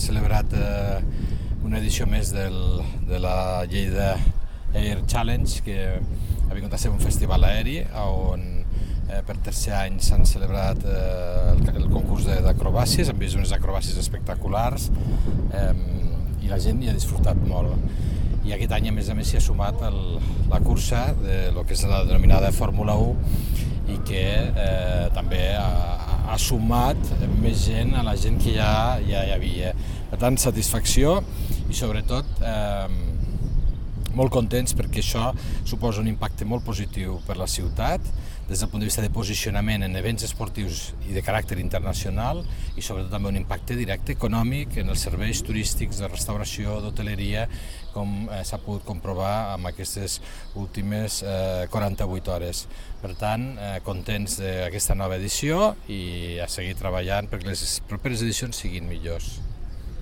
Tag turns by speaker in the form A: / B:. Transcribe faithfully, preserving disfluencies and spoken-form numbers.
A: celebrat eh, una edició més del, de la Lleida Air Challenge, que ha vingut a ser un festival aeri on eh, per tercer any s'han celebrat eh, el, el concurs d'acrobàcies, hem vist unes acrobàcies espectaculars eh, i la gent hi ha disfrutat molt. I aquest any, a més a més, s'hi ha sumat el, la cursa de lo que és la denominada Fórmula u i que eh, també ha, ha sumat més gent a la gent que ja, ja hi havia. Per tant, satisfacció i sobretot eh, molt contents perquè això suposa un impacte molt positiu per la ciutat des del punt de vista de posicionament en events esportius i de caràcter internacional i sobretot també un impacte directe econòmic en els serveis turístics, de restauració, d'hoteleria, com eh, s'ha pogut comprovar amb aquestes últimes eh, quaranta-vuit hores. Per tant, eh, contents d'aquesta nova edició i a seguir treballant perquè les properes edicions siguin millors.